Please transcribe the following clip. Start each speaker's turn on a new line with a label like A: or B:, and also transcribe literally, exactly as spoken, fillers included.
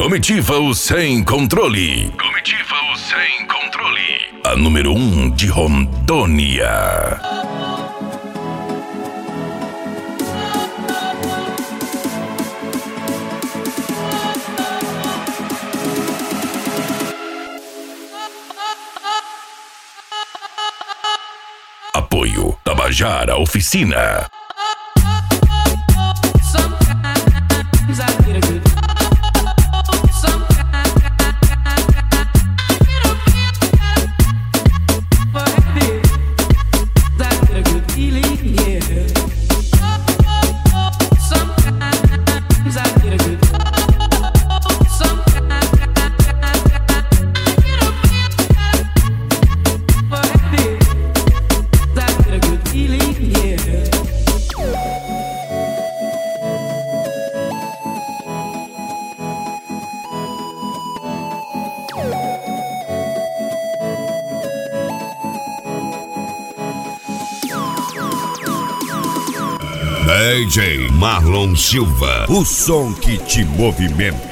A: Comitiva o Sem Controle. Comitiva o Sem Controle. A número um de Rondônia. Apoio Tabajara Oficina.
B: D J Marlon Silva, o som que te movimenta.